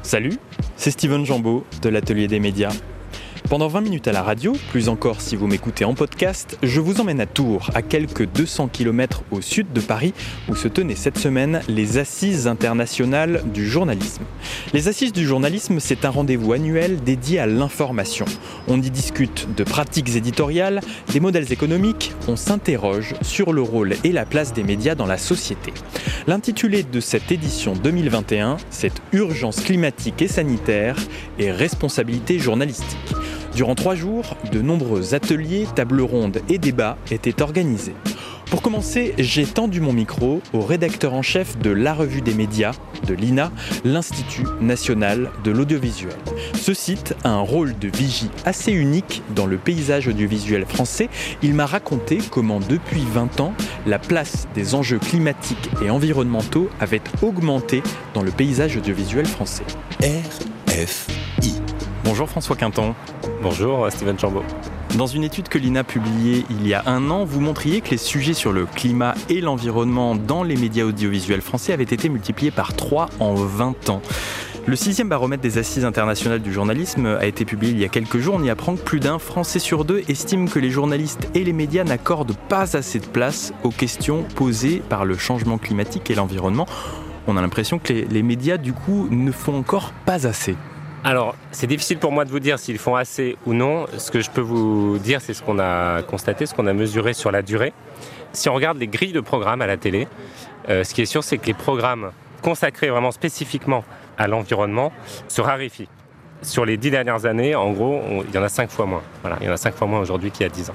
Salut, c'est Steven Jambeau de l'Atelier des médias. Pendant 20 minutes à la radio, plus encore si vous m'écoutez en podcast, je vous emmène à Tours, à quelques 200 km au sud de Paris, où se tenaient cette semaine les Assises internationales du journalisme. Les Assises du journalisme, c'est un rendez-vous annuel dédié à l'information. On y discute de pratiques éditoriales, des modèles économiques, on s'interroge sur le rôle et la place des médias dans la société. L'intitulé de cette édition 2021, c'est « Urgence climatique et sanitaire et responsabilité journalistique ». Durant 3 jours, de nombreux ateliers, tables rondes et débats étaient organisés. Pour commencer, j'ai tendu mon micro au rédacteur en chef de La Revue des médias, de l'INA, l'Institut national de l'audiovisuel. Ce site a un rôle de vigie assez unique dans le paysage audiovisuel français. Il m'a raconté comment depuis 20 ans, la place des enjeux climatiques et environnementaux avait augmenté dans le paysage audiovisuel français. RFI. Bonjour François Quinton. Bonjour Steven Jambeau. Dans une étude que l'INA a publiée il y a 1 an, vous montriez que les sujets sur le climat et l'environnement dans les médias audiovisuels français avaient été multipliés par 3 en 20 ans. Le 6e baromètre des Assises internationales du journalisme a été publié il y a quelques jours. On y apprend que plus d'un Français sur 2 estime que les journalistes et les médias n'accordent pas assez de place aux questions posées par le changement climatique et l'environnement. On a l'impression que les médias, du coup, ne font encore pas assez. Alors, c'est difficile pour moi de vous dire s'ils font assez ou non. Ce que je peux vous dire, c'est ce qu'on a constaté, ce qu'on a mesuré sur la durée. Si on regarde les grilles de programmes à la télé, ce qui est sûr, c'est que les programmes consacrés vraiment spécifiquement à l'environnement se raréfient. Sur les 10 dernières années, en gros, il y en a 5 fois moins. Voilà, il y en a 5 fois moins aujourd'hui qu'il y a 10 ans.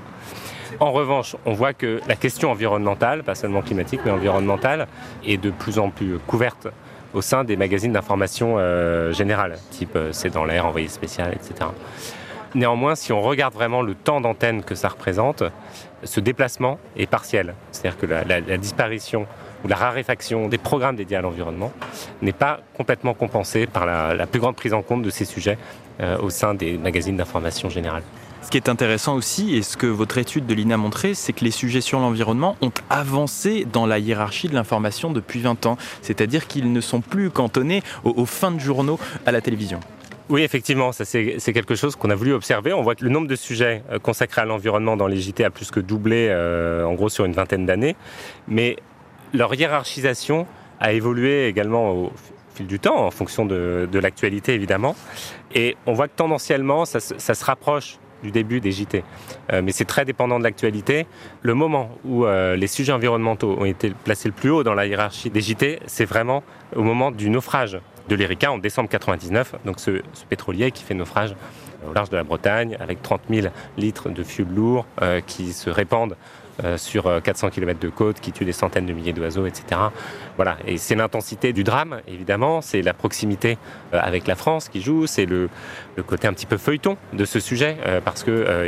En revanche, on voit que la question environnementale, pas seulement climatique, mais environnementale, est de plus en plus couverte au sein des magazines d'information générale, type C'est dans l'air, Envoyé spécial, etc. Néanmoins, si on regarde vraiment le temps d'antenne que ça représente, ce déplacement est partiel. C'est-à-dire que la disparition ou la raréfaction des programmes dédiés à l'environnement n'est pas complètement compensée par la plus grande prise en compte de ces sujets au sein des magazines d'information générale. Ce qui est intéressant aussi, et ce que votre étude de l'INA a montré, c'est que les sujets sur l'environnement ont avancé dans la hiérarchie de l'information depuis 20 ans. C'est-à-dire qu'ils ne sont plus cantonnés aux fins de journaux à la télévision. Oui, effectivement, ça c'est quelque chose qu'on a voulu observer. On voit que le nombre de sujets consacrés à l'environnement dans les JT a plus que doublé, en gros, sur une vingtaine d'années. Mais leur hiérarchisation a évolué également au fil du temps, en fonction de l'actualité, évidemment. Et on voit que tendanciellement, ça se rapproche du début des JT. Mais c'est très dépendant de l'actualité. Le moment où les sujets environnementaux ont été placés le plus haut dans la hiérarchie des JT, c'est vraiment au moment du naufrage de l'Erika en décembre 99, donc ce pétrolier qui fait naufrage au large de la Bretagne avec 30 000 litres de fioul lourd qui se répandent sur 400 km de côte, qui tue des centaines de milliers d'oiseaux, etc. Voilà. Et c'est l'intensité du drame, évidemment, c'est la proximité avec la France qui joue, c'est le côté un petit peu feuilleton de ce sujet, parce que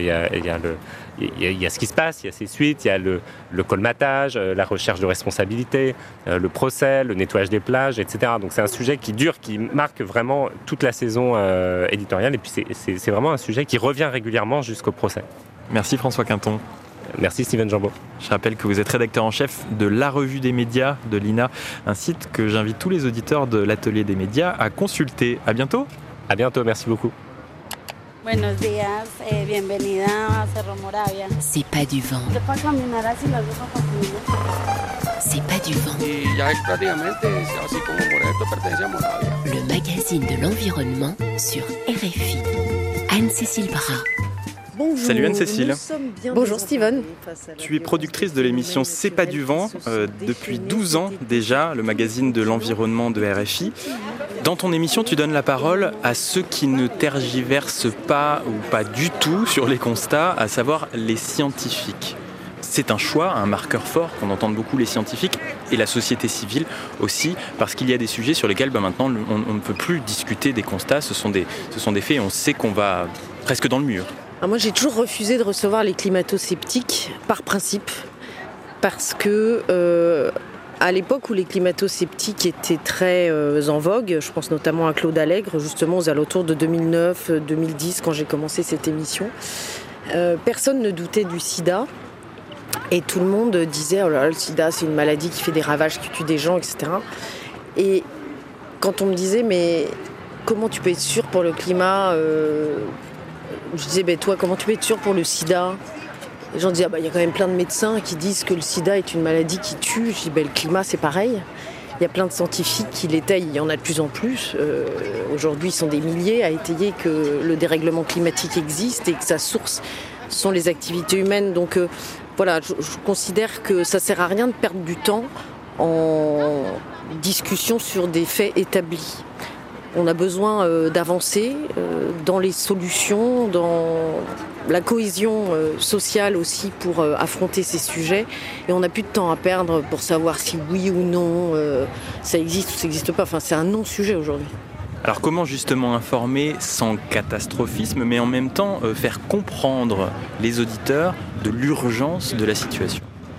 il y a ce qui se passe, il y a ces suites, il y a le colmatage, la recherche de responsabilité, le procès, le nettoyage des plages, etc. Donc c'est un sujet qui dure, qui marque vraiment toute la saison éditoriale, et puis c'est vraiment un sujet qui revient régulièrement jusqu'au procès. Merci François Quinton. Merci Steven Jambeau. Je rappelle que vous êtes rédacteur en chef de La Revue des médias de l'INA, un site que j'invite tous les auditeurs de l'Atelier des médias à consulter. À bientôt. À bientôt, merci beaucoup. Buenos días, bienvenida a Cerro Moravia. C'est pas du vent. Te puedes caminar así las dos oportunidades. C'est pas du vent. Y ya es prácticamente así como Moreto pertenece a Moravia. Le magazine de l'environnement sur RFI. Anne-Cécile Bras. Bonjour. Salut Anne-Cécile. Bonjour Steven. Tu es productrice de l'émission C'est pas du vent depuis 12 ans déjà, le magazine de l'environnement de RFI. Dans ton émission, tu donnes la parole à ceux qui ne tergiversent pas ou pas du tout sur les constats, à savoir les scientifiques. C'est un choix, un marqueur fort qu'on entend beaucoup les scientifiques et la société civile aussi, parce qu'il y a des sujets sur lesquels maintenant on ne peut plus discuter des constats, ce sont des faits et on sait qu'on va presque dans le mur. Alors moi j'ai toujours refusé de recevoir les climato-sceptiques par principe, parce que à l'époque où les climato-sceptiques étaient très en vogue, je pense notamment à Claude Allègre, justement aux alentours de 2009-2010 quand j'ai commencé cette émission, personne ne doutait du sida. Et tout le monde disait oh là là, le sida c'est une maladie qui fait des ravages, qui tue des gens, etc. Et quand on me disait mais comment tu peux être sûr pour le climat Je disais, toi, comment tu peux être sûr pour le sida ? Les gens disaient, il y a quand même plein de médecins qui disent que le sida est une maladie qui tue. Je dis, le climat, c'est pareil. Il y a plein de scientifiques qui l'étayent, il y en a de plus en plus. Aujourd'hui, ils sont des milliers à étayer que le dérèglement climatique existe et que sa source sont les activités humaines. Donc je considère que ça ne sert à rien de perdre du temps en discussion sur des faits établis. On a besoin d'avancer dans les solutions, dans la cohésion sociale aussi pour affronter ces sujets. Et on n'a plus de temps à perdre pour savoir si oui ou non ça existe ou ça n'existe pas. Enfin, c'est un non-sujet aujourd'hui. Alors comment justement informer sans catastrophisme, mais en même temps faire comprendre les auditeurs de l'urgence de la situation ?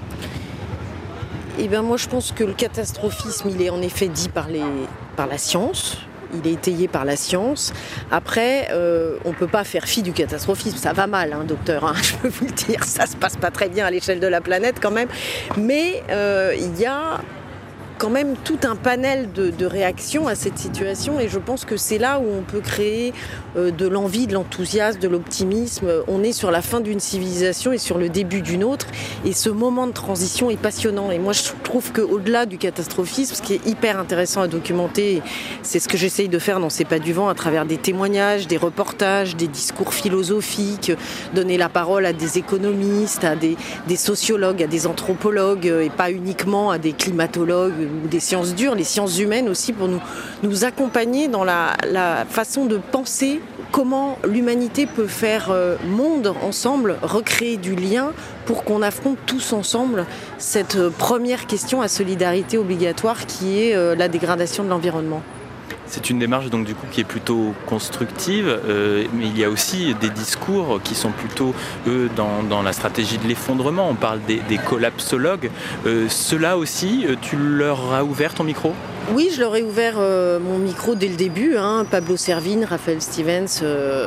Moi je pense que le catastrophisme, il est en effet dit par la science. Il est étayé par la science. Après, on ne peut pas faire fi du catastrophisme. Ça va mal, docteur, je peux vous le dire. Ça ne se passe pas très bien à l'échelle de la planète quand même. Mais il y a quand même tout un panel de réactions à cette situation. Et je pense que c'est là où on peut créer de l'envie, de l'enthousiasme, de l'optimisme. On est sur la fin d'une civilisation et sur le début d'une autre. Et ce moment de transition est passionnant. Et moi, je trouve qu'au-delà du catastrophisme, ce qui est hyper intéressant à documenter, c'est ce que j'essaye de faire dans C'est pas du vent, à travers des témoignages, des reportages, des discours philosophiques, donner la parole à des économistes, à des sociologues, à des anthropologues, et pas uniquement à des climatologues ou des sciences dures, les sciences humaines aussi, pour nous accompagner dans la façon de penser comment l'humanité peut faire monde ensemble, recréer du lien pour qu'on affronte tous ensemble cette première question à solidarité obligatoire qui est la dégradation de l'environnement. C'est une démarche donc du coup qui est plutôt constructive, mais il y a aussi des discours qui sont plutôt dans la stratégie de l'effondrement. On parle des collapsologues. Ceux-là aussi, tu leur as ouvert ton micro ? Oui, je leur ai ouvert mon micro dès le début. Pablo Servigne, Raphaël Stevens,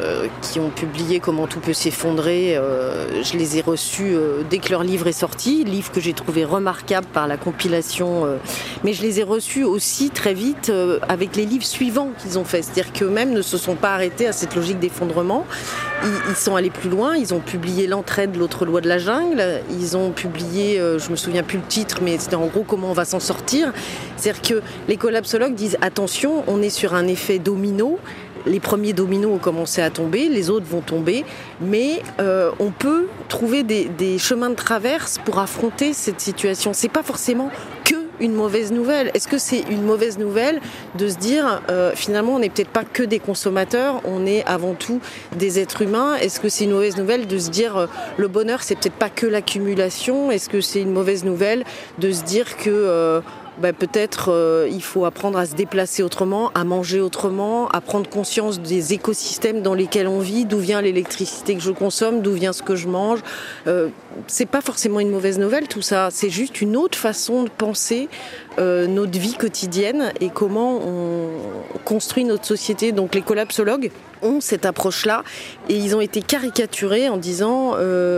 qui ont publié Comment tout peut s'effondrer. Je les ai reçus dès que leur livre est sorti, livre que j'ai trouvé remarquable par la compilation. Mais je les ai reçus aussi très vite avec les livres suivants qu'ils ont fait. C'est-à-dire qu'eux-mêmes ne se sont pas arrêtés à cette logique d'effondrement. Ils sont allés plus loin. Ils ont publié L'entraide, l'autre loi de la jungle. Ils ont publié, je me souviens plus le titre, mais c'était en gros Comment on va s'en sortir. C'est-à-dire que les collapsologues disent attention, on est sur un effet domino. Les premiers dominos ont commencé à tomber, les autres vont tomber, mais on peut trouver des chemins de traverse pour affronter cette situation. C'est pas forcément que une mauvaise nouvelle. Est-ce que c'est une mauvaise nouvelle de se dire finalement on n'est peut-être pas que des consommateurs, on est avant tout des êtres humains? Est-ce que c'est une mauvaise nouvelle de se dire le bonheur c'est peut-être pas que l'accumulation? Est-ce que c'est une mauvaise nouvelle de se dire que peut-être il faut apprendre à se déplacer autrement, à manger autrement, à prendre conscience des écosystèmes dans lesquels on vit, d'où vient l'électricité que je consomme, d'où vient ce que je mange. C'est pas forcément une mauvaise nouvelle tout ça, c'est juste une autre façon de penser notre vie quotidienne et comment on construit notre société. Donc les collapsologues ont cette approche-là et ils ont été caricaturés en disant...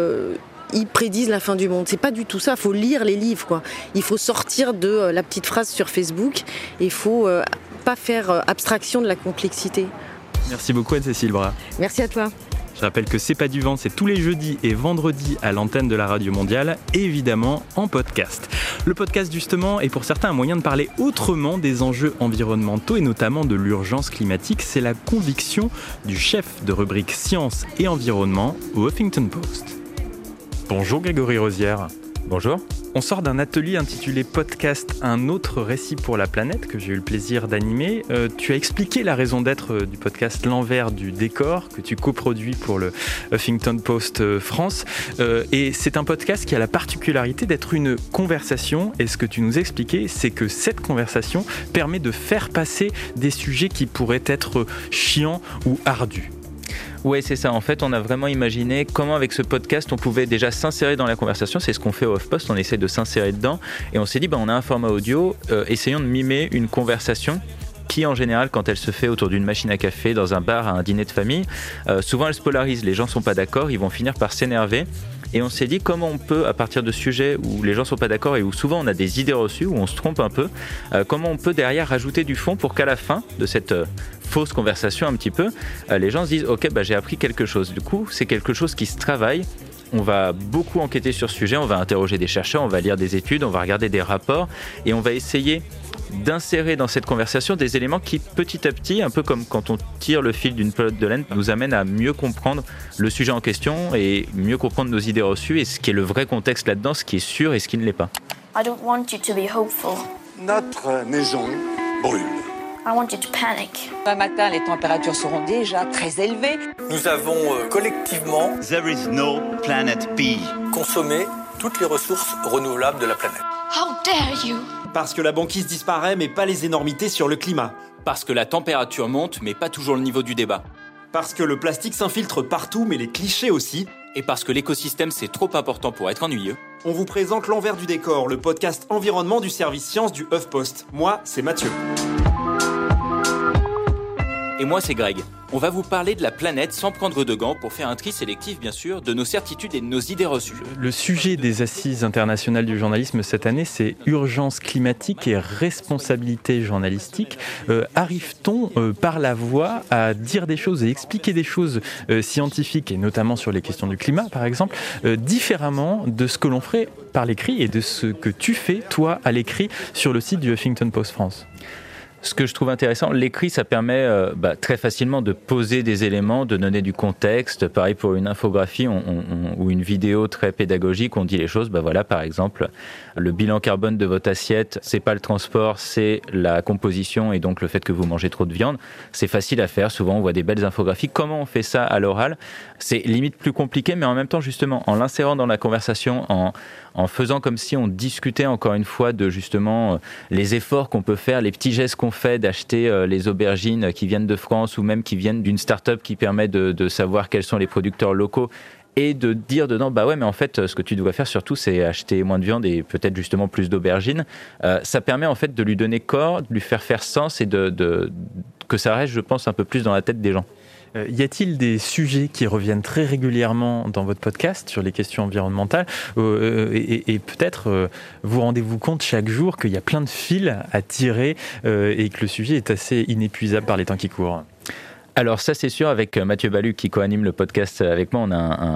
ils prédisent la fin du monde. C'est pas du tout ça. Il faut lire les livres, quoi. Il faut sortir de la petite phrase sur Facebook. Il faut pas faire abstraction de la complexité. Merci beaucoup Anne-Cécile Bras. Merci à toi. Je rappelle que C'est pas du vent, c'est tous les jeudis et vendredis à l'antenne de la Radio Mondiale, et évidemment en podcast. Le podcast justement est pour certains un moyen de parler autrement des enjeux environnementaux et notamment de l'urgence climatique. C'est la conviction du chef de rubrique Sciences et Environnement au Huffington Post. Bonjour Grégory Rosière. Bonjour. On sort d'un atelier intitulé Podcast, un autre récit pour la planète que j'ai eu le plaisir d'animer. Tu as expliqué la raison d'être du podcast L'envers du décor que tu coproduis pour le Huffington Post France. Et c'est un podcast qui a la particularité d'être une conversation. Et ce que tu nous expliquais, c'est que cette conversation permet de faire passer des sujets qui pourraient être chiants ou ardus. Oui, c'est ça. En fait, on a vraiment imaginé comment, avec ce podcast, on pouvait déjà s'insérer dans la conversation. C'est ce qu'on fait au HuffPost, on essaie de s'insérer dedans. Et on s'est dit, on a un format audio, essayons de mimer une conversation qui, en général, quand elle se fait autour d'une machine à café, dans un bar, à un dîner de famille, souvent elle se polarise. Les gens ne sont pas d'accord, ils vont finir par s'énerver. Et on s'est dit comment on peut, à partir de sujets où les gens sont pas d'accord et où souvent on a des idées reçues, où on se trompe un peu, comment on peut derrière rajouter du fond pour qu'à la fin de cette fausse conversation un petit peu, les gens se disent ok, j'ai appris quelque chose. Du coup, c'est quelque chose qui se travaille. On va beaucoup enquêter sur ce sujet, on va interroger des chercheurs, on va lire des études, on va regarder des rapports et on va essayer d'insérer dans cette conversation des éléments qui petit à petit, un peu comme quand on tire le fil d'une pelote de laine, nous amènent à mieux comprendre le sujet en question et mieux comprendre nos idées reçues et ce qui est le vrai contexte là-dedans, ce qui est sûr et ce qui ne l'est pas. I don't want you to be hopeful. Notre maison brûle. I want you to panic. Un matin, les températures seront déjà très élevées. Nous avons collectivement There is no planet B. consommé toutes les ressources renouvelables de la planète. How dare you? Parce que la banquise disparaît, mais pas les énormités sur le climat. Parce que la température monte, mais pas toujours le niveau du débat. Parce que le plastique s'infiltre partout, mais les clichés aussi. Et parce que l'écosystème c'est trop important pour être ennuyeux. On vous présente l'envers du décor, le podcast environnement du service sciences du HuffPost. Moi, c'est Mathieu. Et moi, c'est Greg. On va vous parler de la planète sans prendre de gants pour faire un tri sélectif, bien sûr, de nos certitudes et de nos idées reçues. Le sujet des Assises internationales du journalisme cette année, c'est urgence climatique et responsabilité journalistique. Arrive-t-on par la voix à dire des choses et expliquer des choses scientifiques, et notamment sur les questions du climat, par exemple, différemment de ce que l'on ferait par l'écrit et de ce que tu fais, toi, à l'écrit, sur le site du Huffington Post France ? Ce que je trouve intéressant, l'écrit, ça permet très facilement de poser des éléments, de donner du contexte. Pareil pour une infographie ou une vidéo très pédagogique, on dit les choses. Voilà, par exemple, le bilan carbone de votre assiette, c'est pas le transport, c'est la composition et donc le fait que vous mangez trop de viande. C'est facile à faire. Souvent, on voit des belles infographies. Comment on fait ça à l'oral ? C'est limite plus compliqué, mais en même temps, justement, en l'insérant dans la conversation, en faisant comme si on discutait encore une fois de justement les efforts qu'on peut faire, les petits gestes qu'on fait d'acheter les aubergines qui viennent de France ou même qui viennent d'une start-up qui permet de savoir quels sont les producteurs locaux et de dire dedans, mais en fait, ce que tu dois faire surtout, c'est acheter moins de viande et peut-être justement plus d'aubergines. Ça permet en fait de lui donner corps, de lui faire sens et que ça reste, je pense, un peu plus dans la tête des gens. Y a-t-il des sujets qui reviennent très régulièrement dans votre podcast sur les questions environnementales et peut-être vous rendez-vous compte chaque jour qu'il y a plein de fils à tirer et que le sujet est assez inépuisable par les temps qui courent ? Alors ça c'est sûr, avec Mathieu Baluc qui co-anime le podcast avec moi, on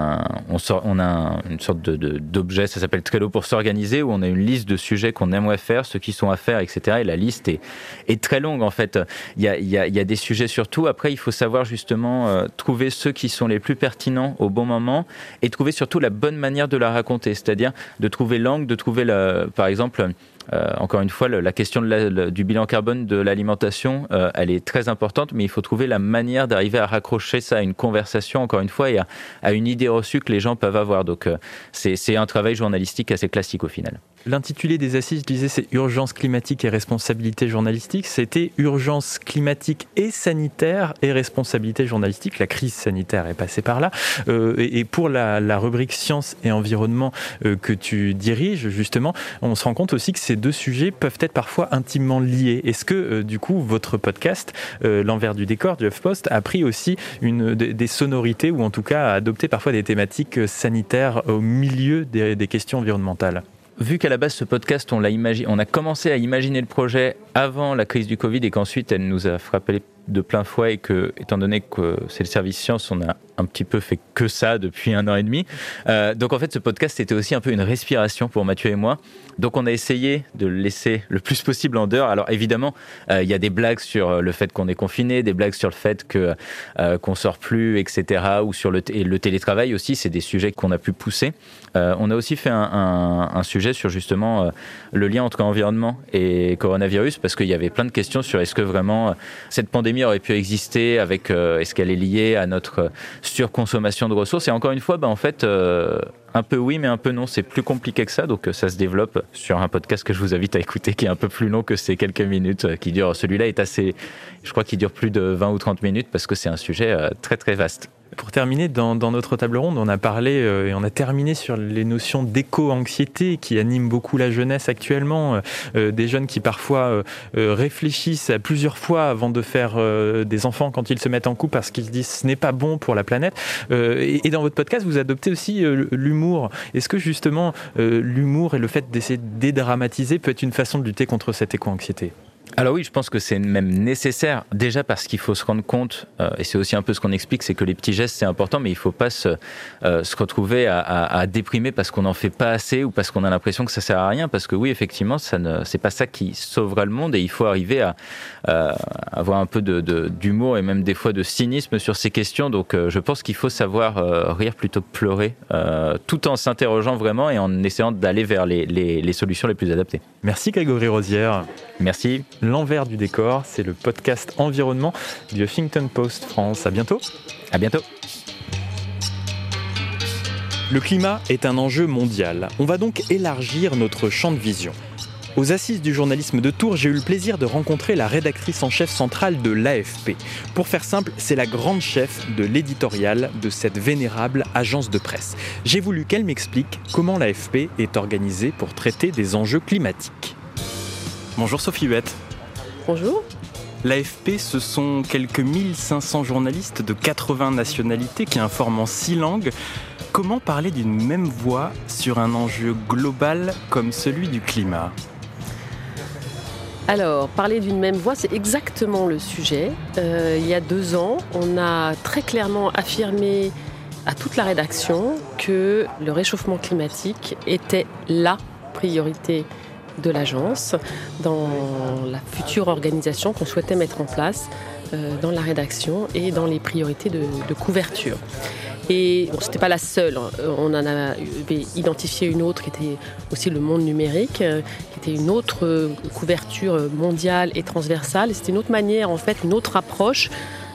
a une sorte d'objet, ça s'appelle Trello pour s'organiser, où on a une liste de sujets qu'on aimerait faire, ceux qui sont à faire, etc. Et la liste est très longue en fait. Il y a des sujets sur tout. Après il faut savoir justement trouver ceux qui sont les plus pertinents au bon moment et trouver surtout la bonne manière de la raconter, c'est-à-dire de trouver l'angle, de trouver par exemple... encore une fois, la question du bilan carbone de l'alimentation, elle est très importante, mais il faut trouver la manière d'arriver à raccrocher ça à une conversation, encore une fois, et à une idée reçue que les gens peuvent avoir. Donc, c'est un travail journalistique assez classique au final. L'intitulé des assises, je disais, c'est urgence climatique et responsabilité journalistique. C'était urgence climatique et sanitaire et responsabilité journalistique. La crise sanitaire est passée par là. Et pour la rubrique sciences et environnement que tu diriges, justement, on se rend compte aussi que ces deux sujets peuvent être parfois intimement liés. Est-ce que, du coup, votre podcast, l'envers du décor du HuffPost, a pris aussi des sonorités ou en tout cas a adopté parfois des thématiques sanitaires au milieu des questions environnementales ? Vu qu'à la base, ce podcast, on a commencé à imaginer le projet avant la crise du Covid et qu'ensuite, elle nous a frappé de plein fouet et que, étant donné que c'est le service science, on a un petit peu fait que ça depuis 1 an et demi. Donc en fait, ce podcast, c'était aussi un peu une respiration pour Mathieu et moi. Donc on a essayé de le laisser le plus possible en dehors. Alors évidemment, il y a des blagues sur le fait qu'on est confiné, des blagues sur le fait qu'on sort plus, etc. Ou sur le télétravail aussi, c'est des sujets qu'on a pu pousser. On a aussi fait un sujet sur justement le lien entre environnement et coronavirus, parce qu'il y avait plein de questions sur est-ce que vraiment cette pandémie aurait pu exister, avec est-ce qu'elle est liée à notre surconsommation de ressources. Et encore une fois, en fait, un peu oui, mais un peu non. C'est plus compliqué que ça, donc ça se développe sur un podcast que je vous invite à écouter, qui est un peu plus long que ces quelques minutes qui durent. Celui-là est assez, je crois qu'il dure plus de 20 ou 30 minutes, parce que c'est un sujet très très vaste. Pour terminer, dans notre table ronde, on a parlé et on a terminé sur les notions d'éco-anxiété qui animent beaucoup la jeunesse actuellement. Des jeunes qui parfois réfléchissent à plusieurs fois avant de faire des enfants quand ils se mettent en couple parce qu'ils se disent ce n'est pas bon pour la planète. Et dans votre podcast, vous adoptez aussi l'humour. Est-ce que justement l'humour et le fait d'essayer de dédramatiser peut être une façon de lutter contre cette éco-anxiété ? Alors oui, je pense que c'est même nécessaire, déjà parce qu'il faut se rendre compte, et c'est aussi un peu ce qu'on explique, c'est que les petits gestes c'est important, mais il ne faut pas se retrouver à déprimer parce qu'on n'en fait pas assez ou parce qu'on a l'impression que ça ne sert à rien, parce que oui, effectivement, c'est pas ça qui sauvera le monde, et il faut arriver à avoir un peu d'humour et même des fois de cynisme sur ces questions. Donc je pense qu'il faut savoir rire plutôt que pleurer, tout en s'interrogeant vraiment et en essayant d'aller vers les solutions les plus adaptées. Merci Grégory Rosière. Merci. L'envers du décor, c'est le podcast environnement du Huffington Post France. À bientôt. À bientôt. Le climat est un enjeu mondial. On va donc élargir notre champ de vision. Aux Assises du journalisme de Tours, j'ai eu le plaisir de rencontrer la rédactrice en chef centrale de l'AFP. Pour faire simple, c'est la grande chef de l'éditorial de cette vénérable agence de presse. J'ai voulu qu'elle m'explique comment l'AFP est organisée pour traiter des enjeux climatiques. Bonjour Sophie Huette. Bonjour. L'AFP, ce sont quelques 1500 journalistes de 80 nationalités qui informent en 6 langues. Comment parler d'une même voix sur un enjeu global comme celui du climat ? Alors, parler d'une même voix, c'est exactement le sujet. Il y a 2 ans, on a très clairement affirmé à toute la rédaction que le réchauffement climatique était la priorité de l'agence dans la future organisation qu'on souhaitait mettre en place dans la rédaction et dans les priorités de couverture. Et bon, ce n'était pas la seule, on en avait identifié une autre qui était aussi le monde numérique, qui était une autre couverture mondiale et transversale. Et c'était une autre manière, en fait, une autre approche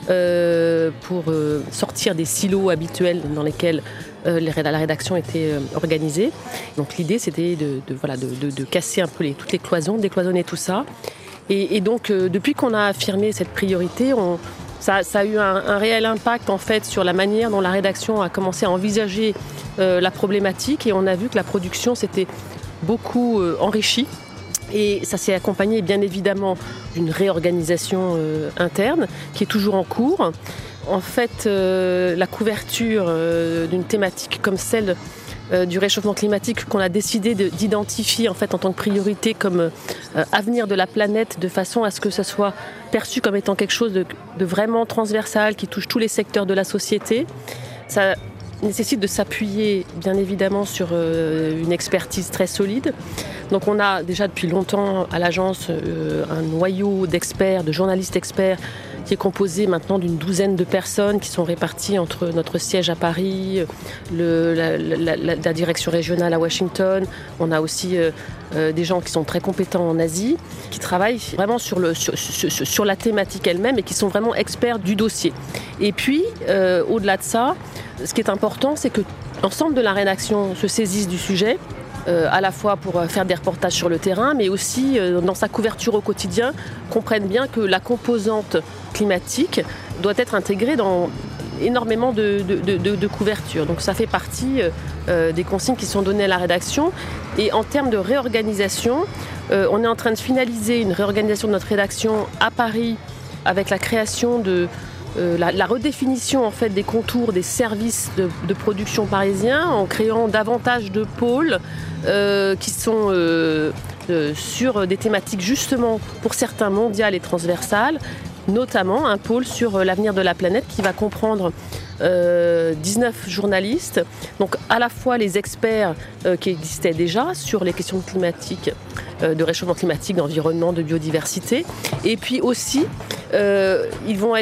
pour sortir des silos habituels dans lesquels la rédaction était organisée. Donc l'idée, c'était de casser un peu toutes les cloisons, décloisonner tout ça. Et donc, depuis qu'on a affirmé cette priorité, ça a eu un réel impact en fait sur la manière dont la rédaction a commencé à envisager la problématique, et on a vu que la production s'était beaucoup enrichie. Et ça s'est accompagné bien évidemment d'une réorganisation interne qui est toujours en cours. En fait, la couverture d'une thématique comme celle du réchauffement climatique qu'on a décidé d'identifier en fait en tant que priorité comme avenir de la planète, de façon à ce que ça soit perçu comme étant quelque chose de vraiment transversal qui touche tous les secteurs de la société. Ça nécessite de s'appuyer bien évidemment sur une expertise très solide. Donc on a déjà depuis longtemps à l'agence un noyau d'experts, de journalistes experts qui est composé maintenant d'une 12aine de personnes qui sont réparties entre notre siège à Paris, la direction régionale à Washington. On a aussi des gens qui sont très compétents en Asie, qui travaillent vraiment sur la thématique elle-même et qui sont vraiment experts du dossier. Et puis, au-delà de ça, ce qui est important, c'est que l'ensemble de la rédaction se saisisse du sujet, à la fois pour faire des reportages sur le terrain, mais aussi dans sa couverture au quotidien, comprenne bien que la composante climatique doit être intégrée dans énormément de couverture. Donc ça fait partie des consignes qui sont données à la rédaction. Et en termes de réorganisation, on est en train de finaliser une réorganisation de notre rédaction à Paris avec la création de la redéfinition en fait des contours des services de production parisiens, en créant davantage de pôles qui sont sur des thématiques justement pour certains mondiales et transversales, notamment un pôle sur l'avenir de la planète qui va comprendre 19 journalistes, donc à la fois les experts qui existaient déjà sur les questions climatiques, de réchauffement climatique, d'environnement, de biodiversité, et puis aussi ils vont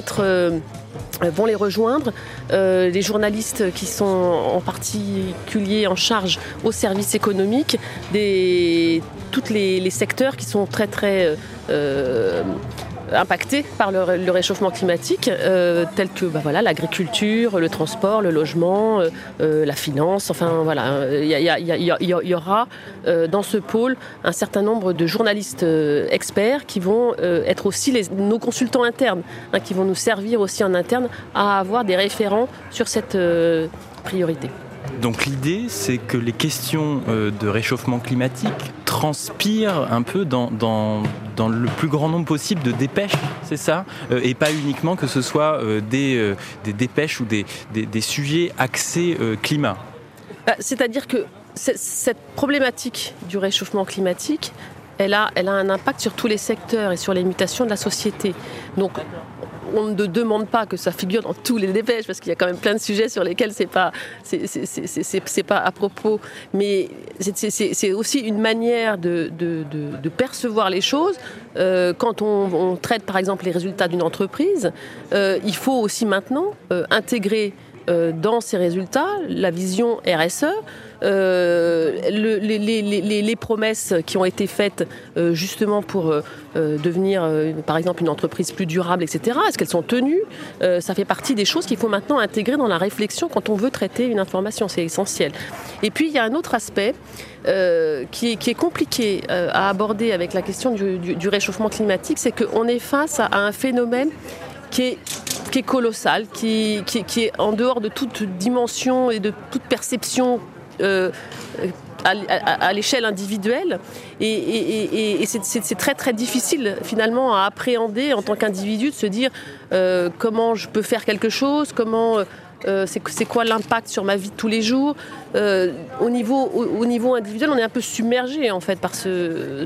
les rejoindre les journalistes qui sont en particulier en charge au service économique tous les secteurs qui sont très très impactés par le réchauffement climatique, tels que l'agriculture, le transport, le logement, la finance. Enfin voilà, il y aura dans ce pôle un certain nombre de journalistes experts qui vont être aussi nos consultants internes, qui vont nous servir aussi en interne à avoir des référents sur cette priorité. Donc l'idée, c'est que les questions de réchauffement climatique transpirent un peu dans le plus grand nombre possible de dépêches, c'est ça ? Et pas uniquement que ce soit des dépêches ou des sujets axés climat. C'est-à-dire que cette problématique du réchauffement climatique, elle a un impact sur tous les secteurs et sur les mutations de la société. Donc on ne demande pas que ça figure dans tous les dépêches, parce qu'il y a quand même plein de sujets sur lesquels c'est pas à propos. Mais c'est aussi une manière de percevoir les choses. Quand on traite par exemple les résultats d'une entreprise, il faut aussi maintenant intégrer dans ces résultats la vision RSE, les promesses qui ont été faites justement pour devenir par exemple une entreprise plus durable, etc. Est-ce qu'elles sont tenues ? Ça fait partie des choses qu'il faut maintenant intégrer dans la réflexion quand on veut traiter une information, c'est essentiel. Et puis il y a un autre aspect qui est compliqué à aborder avec la question du réchauffement climatique, c'est qu'on est face à un phénomène qui est colossal, qui est en dehors de toute dimension et de toute perception à l'échelle individuelle, et c'est très très difficile finalement à appréhender en tant qu'individu, de se dire comment je peux faire quelque chose, c'est quoi l'impact sur ma vie de tous les jours. Au niveau individuel, on est un peu submergé en fait par ce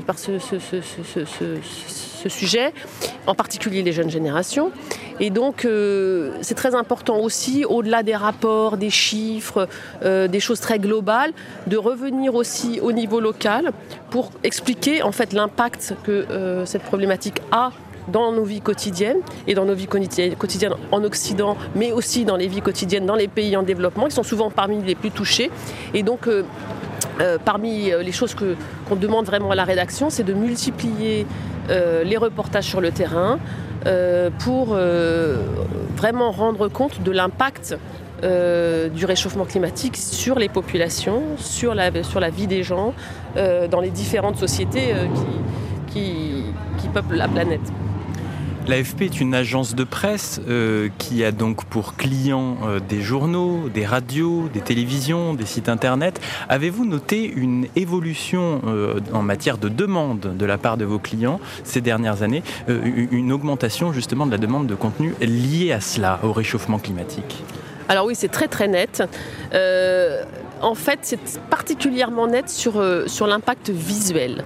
sujet, en particulier les jeunes générations. Et donc c'est très important aussi, au-delà des rapports, des chiffres, des choses très globales, de revenir aussi au niveau local pour expliquer en fait l'impact que cette problématique a dans nos vies quotidiennes et dans nos vies quotidiennes en Occident, mais aussi dans les vies quotidiennes dans les pays en développement, qui sont souvent parmi les plus touchés. Et donc parmi les choses qu'on demande vraiment à la rédaction, c'est de multiplier les reportages sur le terrain pour vraiment rendre compte de l'impact du réchauffement climatique sur les populations, sur la vie des gens, dans les différentes sociétés qui peuplent la planète. L'AFP est une agence de presse qui a donc pour clients des journaux, des radios, des télévisions, des sites internet. Avez-vous noté une évolution en matière de demande de la part de vos clients ces dernières années, une augmentation justement de la demande de contenu liée à cela, au réchauffement climatique ? Alors oui, c'est très très net. En fait, c'est particulièrement net sur l'impact visuel.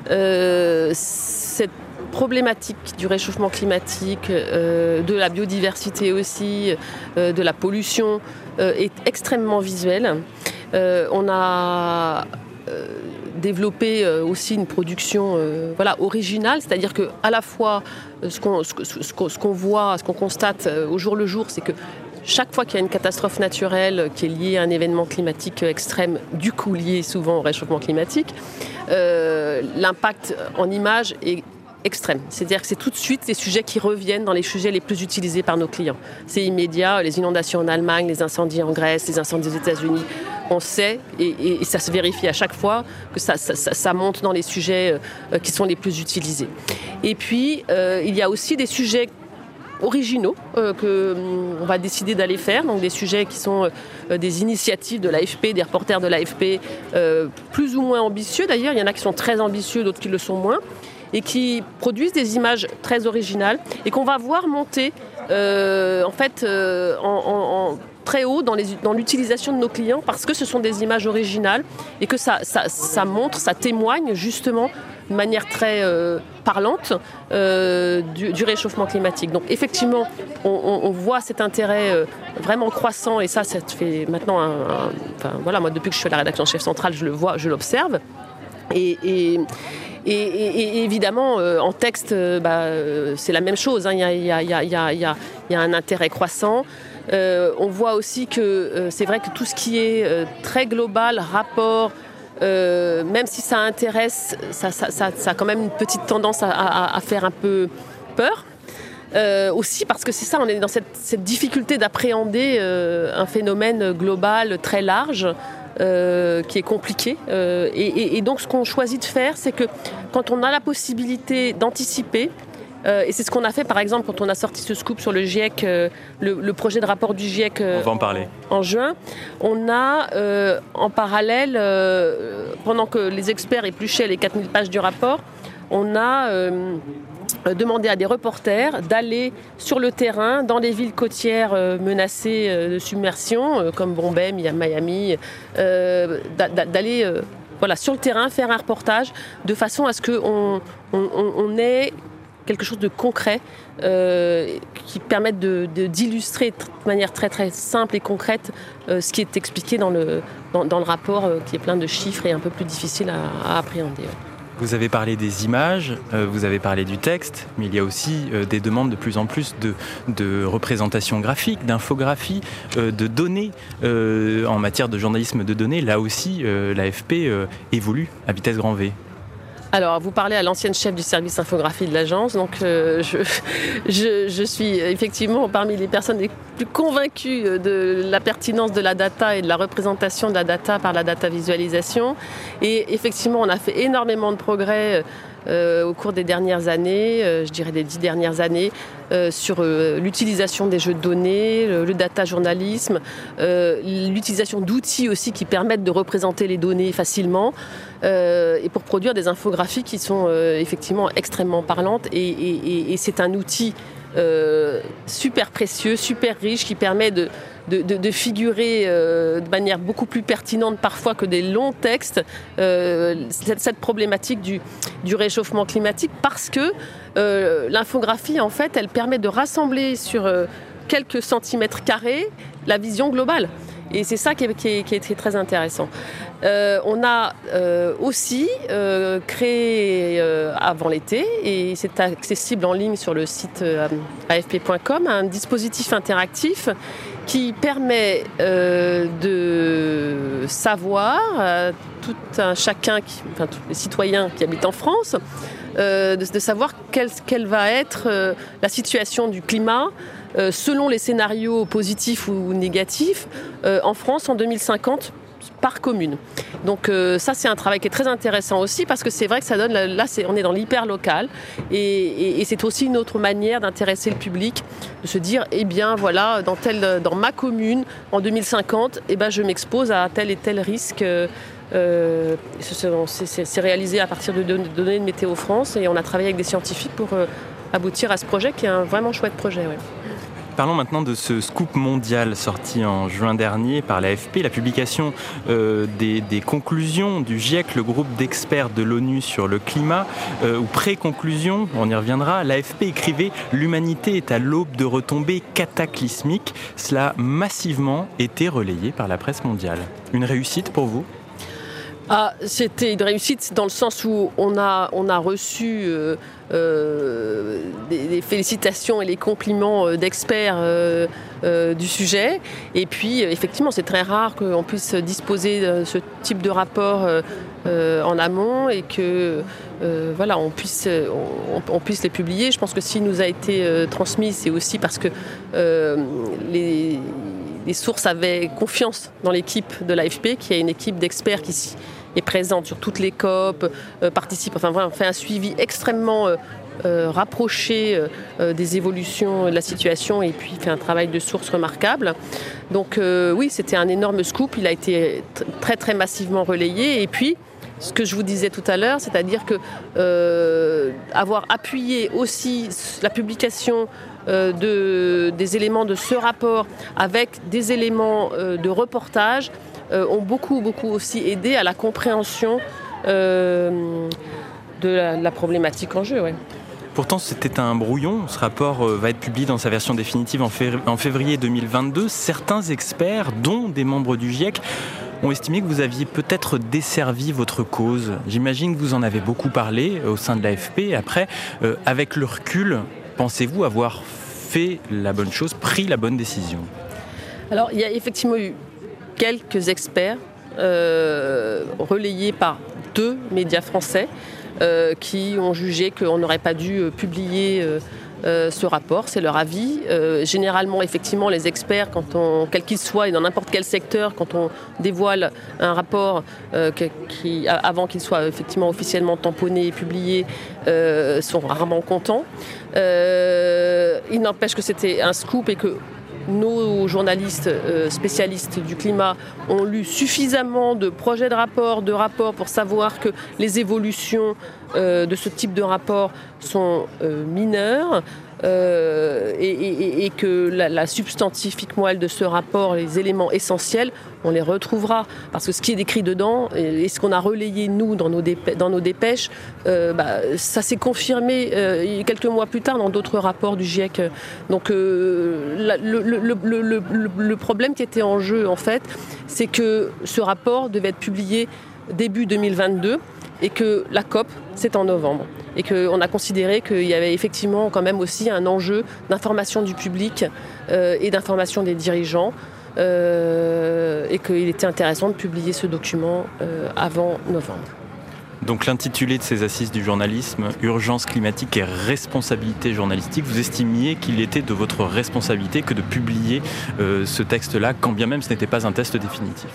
Cette problématique du réchauffement climatique, de la biodiversité aussi, de la pollution, est extrêmement visuelle. On a développé aussi une production originale, c'est-à-dire que à la fois ce qu'on voit, ce qu'on constate au jour le jour, c'est que chaque fois qu'il y a une catastrophe naturelle qui est liée à un événement climatique extrême, du coup lié souvent au réchauffement climatique, l'impact en images est extrême. C'est-à-dire que c'est tout de suite les sujets qui reviennent dans les sujets les plus utilisés par nos clients. C'est immédiat, les inondations en Allemagne, les incendies en Grèce, les incendies aux États-Unis. On sait, et ça se vérifie à chaque fois, que ça monte dans les sujets qui sont les plus utilisés. Et puis, il y a aussi des sujets originaux qu'on va décider d'aller faire, donc des sujets qui sont des initiatives de l'AFP, des reporters de l'AFP, plus ou moins ambitieux d'ailleurs. Il y en a qui sont très ambitieux, d'autres qui le sont moins, et qui produisent des images très originales et qu'on va voir monter en très haut dans l'utilisation de nos clients, parce que ce sont des images originales et que ça montre, ça témoigne justement de manière très parlante du réchauffement climatique. Donc effectivement, on voit cet intérêt vraiment croissant, et ça fait maintenant moi depuis que je suis à la rédaction chef centrale, je le vois, je l'observe. Et évidemment, en texte, c'est la même chose. Il y a un intérêt croissant. On voit aussi que c'est vrai que tout ce qui est très global, rapport, même si ça intéresse, ça a quand même une petite tendance à faire un peu peur. Aussi parce que c'est ça, on est dans cette difficulté d'appréhender un phénomène global très large qui est compliqué. Et donc ce qu'on choisit de faire, c'est que quand on a la possibilité d'anticiper, et c'est ce qu'on a fait par exemple quand on a sorti ce scoop sur le GIEC, le projet de rapport du GIEC on va en parler. En juin. On a en parallèle, pendant que les experts épluchaient les 4000 pages du rapport, on a demandé à des reporters d'aller sur le terrain dans les villes côtières menacées de submersion, comme Bombay, Miami, d'aller sur le terrain faire un reportage de façon à ce qu'on ait quelque chose de concret qui permette d'illustrer de manière très très simple et concrète ce qui est expliqué dans le rapport qui est plein de chiffres et un peu plus difficile à appréhender. Vous avez parlé des images, vous avez parlé du texte, mais il y a aussi des demandes de plus en plus de représentation graphique, d'infographie, de données. En matière de journalisme de données, là aussi, l'AFP évolue à vitesse grand V. Alors, vous parlez à l'ancienne chef du service infographie de l'agence, donc je suis effectivement parmi les personnes les plus convaincues de la pertinence de la data et de la représentation de la data par la data visualisation. Et effectivement, on a fait énormément de progrès au cours des dernières années, je dirais des 10 dernières années, sur l'utilisation des jeux de données, le data journalisme, l'utilisation d'outils aussi qui permettent de représenter les données facilement et pour produire des infographies qui sont effectivement extrêmement parlantes et c'est un outil super précieux, super riche qui permet de figurer de manière beaucoup plus pertinente parfois que des longs textes cette problématique du réchauffement climatique parce que l'infographie en fait elle permet de rassembler sur quelques centimètres carrés la vision globale. Et c'est ça qui est très intéressant. On a aussi créé avant l'été, et c'est accessible en ligne sur le site afp.com, un dispositif interactif qui permet de savoir à tous les citoyens qui habitent en France, de savoir quelle va être la situation du climat selon les scénarios positifs ou négatifs en France en 2050 par commune. Donc ça c'est un travail qui est très intéressant aussi parce que c'est vrai que ça donne, là on est dans l'hyper local et c'est aussi une autre manière d'intéresser le public, de se dire eh bien voilà dans ma commune en 2050 je m'expose à tel et tel risque. C'est réalisé à partir de données de Météo France et on a travaillé avec des scientifiques pour aboutir à ce projet qui est un vraiment chouette projet. Ouais. Parlons maintenant de ce scoop mondial sorti en juin dernier par l'AFP, la publication des conclusions du GIEC, le groupe d'experts de l'ONU sur le climat, ou pré-conclusion, on y reviendra. L'AFP écrivait « L'humanité est à l'aube de retombées cataclysmiques ». Cela a massivement été relayé par la presse mondiale. Une réussite pour vous ? C'était une réussite dans le sens où on a reçu des félicitations et les compliments d'experts du sujet. Et puis, effectivement, c'est très rare qu'on puisse disposer de ce type de rapport en amont et que on puisse les publier. Je pense que s'il nous a été transmis, c'est aussi parce que les sources avaient confiance dans l'équipe de l'AFP, qui est une équipe d'experts qui est présente sur toutes les COP, participe, fait un suivi extrêmement rapproché des évolutions de la situation et puis fait un travail de source remarquable. Donc oui, c'était un énorme scoop, il a été très très massivement relayé et puis ce que je vous disais tout à l'heure, c'est-à-dire que avoir appuyé aussi la publication des éléments de ce rapport avec des éléments de reportage ont beaucoup aussi aidé à la compréhension de la problématique en jeu. Ouais. Pourtant, c'était un brouillon. Ce rapport va être publié dans sa version définitive en février 2022. Certains experts, dont des membres du GIEC, ont estimé que vous aviez peut-être desservi votre cause. J'imagine que vous en avez beaucoup parlé au sein de l'AFP. Après, avec le recul, pensez-vous avoir fait la bonne chose, pris la bonne décision ? Alors, il y a effectivement eu quelques experts relayés par 2 médias français qui ont jugé qu'on n'aurait pas dû publier ce rapport, c'est leur avis. Généralement, effectivement, les experts, quels qu'ils soient et dans n'importe quel secteur, quand on dévoile un rapport avant qu'il soit effectivement officiellement tamponné et publié, sont rarement contents. Il n'empêche que c'était un scoop et que nos journalistes spécialistes du climat ont lu suffisamment de projets de rapports pour savoir que les évolutions de ce type de rapport sont mineures et que la substantifique moelle de ce rapport, les éléments essentiels, on les retrouvera. Parce que ce qui est décrit dedans et ce qu'on a relayé, nous, dans nos dépêches, ça s'est confirmé quelques mois plus tard dans d'autres rapports du GIEC. Donc le problème qui était en jeu, en fait, c'est que ce rapport devait être publié début 2022 et que la COP, c'est en novembre. Et qu'on a considéré qu'il y avait effectivement quand même aussi un enjeu d'information du public et d'information des dirigeants et qu'il était intéressant de publier ce document avant novembre. Donc l'intitulé de ces assises du journalisme, Urgence climatique et responsabilité journalistique, vous estimiez qu'il était de votre responsabilité que de publier ce texte-là, quand bien même ce n'était pas un texte définitif.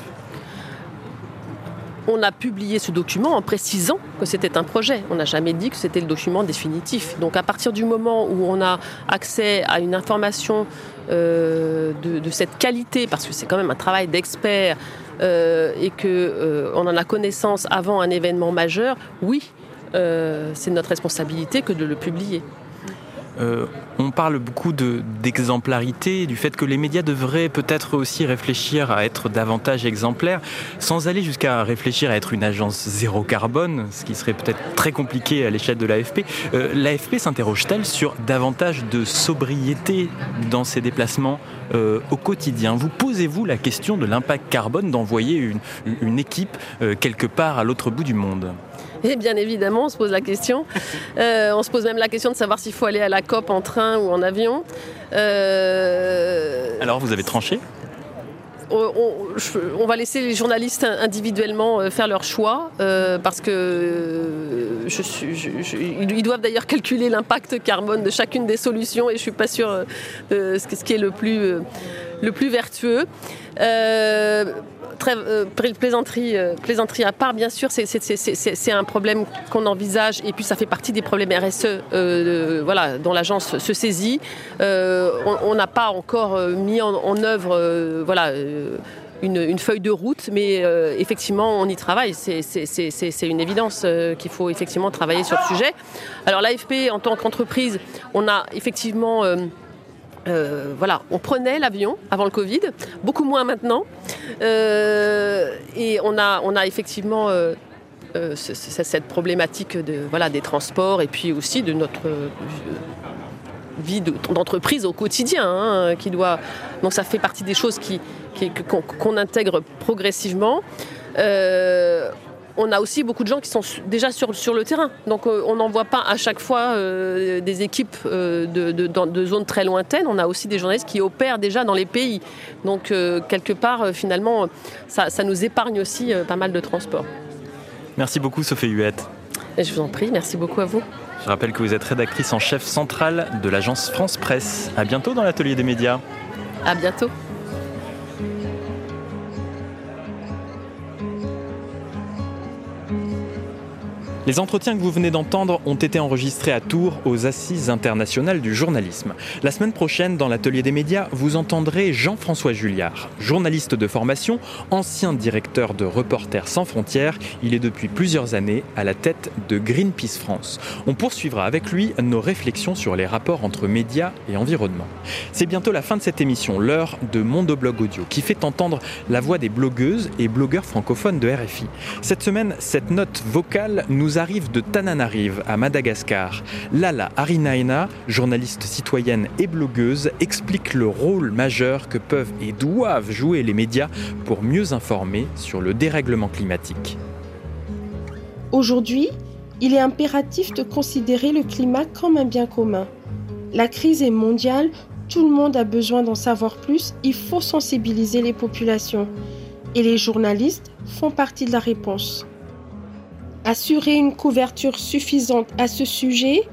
On a publié ce document en précisant que c'était un projet. On n'a jamais dit que c'était le document définitif. Donc à partir du moment où on a accès à une information de cette qualité, parce que c'est quand même un travail d'expert et qu'on en a connaissance avant un événement majeur, oui, c'est notre responsabilité que de le publier. On parle beaucoup d'exemplarité, du fait que les médias devraient peut-être aussi réfléchir à être davantage exemplaires, sans aller jusqu'à réfléchir à être une agence zéro carbone, ce qui serait peut-être très compliqué à l'échelle de l'AFP. L'AFP s'interroge-t-elle sur davantage de sobriété dans ses déplacements au quotidien? Vous posez-vous la question de l'impact carbone d'envoyer une équipe quelque part à l'autre bout du monde? Et bien évidemment, on se pose la question. On se pose même la question de savoir s'il faut aller à la COP en train ou en avion. Alors, vous avez tranché ? On va laisser les journalistes individuellement faire leur choix parce que ils doivent d'ailleurs calculer l'impact carbone de chacune des solutions et je ne suis pas sûre ce qui est le plus vertueux. Plaisanterie à part, bien sûr, c'est un problème qu'on envisage et puis ça fait partie des problèmes RSE dont l'agence se saisit. On n'a pas encore mis en œuvre une feuille de route, mais effectivement, on y travaille. C'est une évidence qu'il faut effectivement travailler sur le sujet. Alors l'AFP, en tant qu'entreprise, on a effectivement... on prenait l'avion avant le Covid, beaucoup moins maintenant, et on a effectivement cette problématique des transports et puis aussi de notre vie d'entreprise au quotidien, qui doit. Donc ça fait partie des choses qu'on intègre progressivement. On a aussi beaucoup de gens qui sont déjà sur le terrain. Donc on n'envoie pas à chaque fois des équipes de zones très lointaines. On a aussi des journalistes qui opèrent déjà dans les pays. Donc quelque part, finalement, ça nous épargne aussi pas mal de transport. Merci beaucoup Sophie Huette. Et je vous en prie, merci beaucoup à vous. Je rappelle que vous êtes rédactrice en chef centrale de l'agence France Presse. À bientôt dans l'atelier des médias. À bientôt. Les entretiens que vous venez d'entendre ont été enregistrés à Tours aux Assises internationales du journalisme. La semaine prochaine, dans l'atelier des médias, vous entendrez Jean-François Julliard, journaliste de formation, ancien directeur de Reporters sans frontières. Il est depuis plusieurs années à la tête de Greenpeace France. On poursuivra avec lui nos réflexions sur les rapports entre médias et environnement. C'est bientôt la fin de cette émission, l'heure de Mondoblog Audio, qui fait entendre la voix des blogueuses et blogueurs francophones de RFI. Cette semaine, cette note vocale nous arrive de Tananarive, à Madagascar. Lala Arinaina, journaliste citoyenne et blogueuse, explique le rôle majeur que peuvent et doivent jouer les médias pour mieux informer sur le dérèglement climatique. Aujourd'hui, il est impératif de considérer le climat comme un bien commun. La crise est mondiale, tout le monde a besoin d'en savoir plus, il faut sensibiliser les populations. Et les journalistes font partie de la réponse. Assurer une couverture suffisante à ce sujet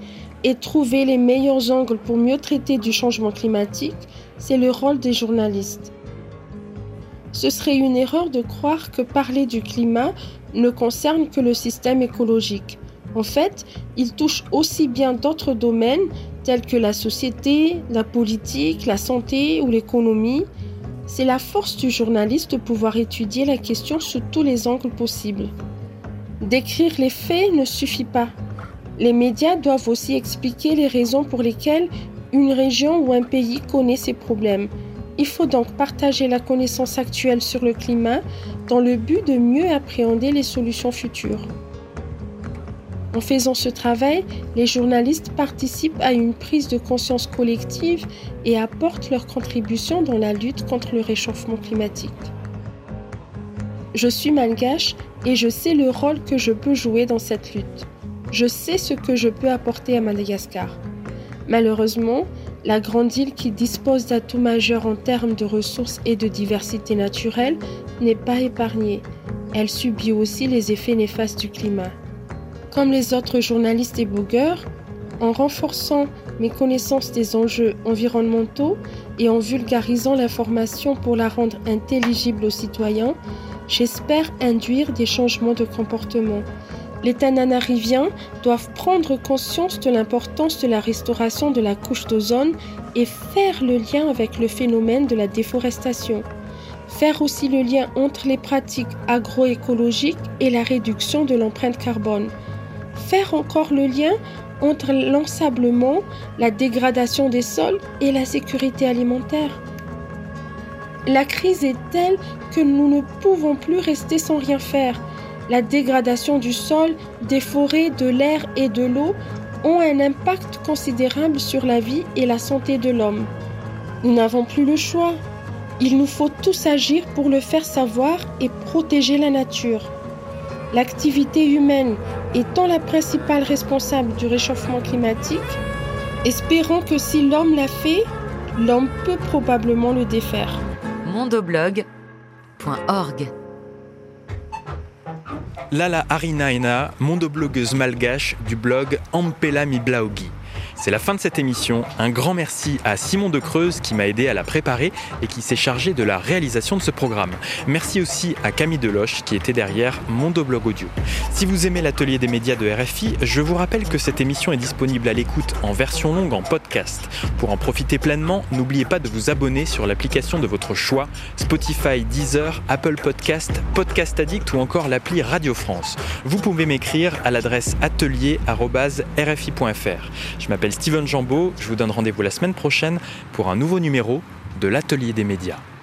et trouver les meilleurs angles pour mieux traiter du changement climatique, c'est le rôle des journalistes. Ce serait une erreur de croire que parler du climat ne concerne que le système écologique. En fait, il touche aussi bien d'autres domaines tels que la société, la politique, la santé ou l'économie. C'est la force du journaliste de pouvoir étudier la question sous tous les angles possibles. Décrire les faits ne suffit pas. Les médias doivent aussi expliquer les raisons pour lesquelles une région ou un pays connaît ces problèmes. Il faut donc partager la connaissance actuelle sur le climat dans le but de mieux appréhender les solutions futures. En faisant ce travail, les journalistes participent à une prise de conscience collective et apportent leur contribution dans la lutte contre le réchauffement climatique. Je suis malgache et je sais le rôle que je peux jouer dans cette lutte. Je sais ce que je peux apporter à Madagascar. Malheureusement, la grande île qui dispose d'atouts majeurs en termes de ressources et de diversité naturelle n'est pas épargnée. Elle subit aussi les effets néfastes du climat. Comme les autres journalistes et blogueurs, en renforçant mes connaissances des enjeux environnementaux et en vulgarisant l'information pour la rendre intelligible aux citoyens, j'espère induire des changements de comportement. Les Tananariviens doivent prendre conscience de l'importance de la restauration de la couche d'ozone et faire le lien avec le phénomène de la déforestation. Faire aussi le lien entre les pratiques agroécologiques et la réduction de l'empreinte carbone. Faire encore le lien entre l'ensablement, la dégradation des sols et la sécurité alimentaire. La crise est telle que nous ne pouvons plus rester sans rien faire. La dégradation du sol, des forêts, de l'air et de l'eau ont un impact considérable sur la vie et la santé de l'homme. Nous n'avons plus le choix. Il nous faut tous agir pour le faire savoir et protéger la nature. L'activité humaine étant la principale responsable du réchauffement climatique, espérons que si l'homme l'a fait, l'homme peut probablement le défaire. mondoblog.org Lala Arinaina, mondoblogueuse malgache du blog Ampela mi Blaogi. C'est la fin de cette émission. Un grand merci à Simon de Creuse qui m'a aidé à la préparer et qui s'est chargé de la réalisation de ce programme. Merci aussi à Camille Deloche qui était derrière Mondoblog Audio. Si vous aimez l'atelier des médias de RFI, je vous rappelle que cette émission est disponible à l'écoute en version longue en podcast. Pour en profiter pleinement, n'oubliez pas de vous abonner sur l'application de votre choix, Spotify, Deezer, Apple Podcast, Podcast Addict ou encore l'appli Radio France. Vous pouvez m'écrire à l'adresse atelier@rfi.fr. Je m'appelle Steven Jambeau, je vous donne rendez-vous la semaine prochaine pour un nouveau numéro de l'Atelier des médias.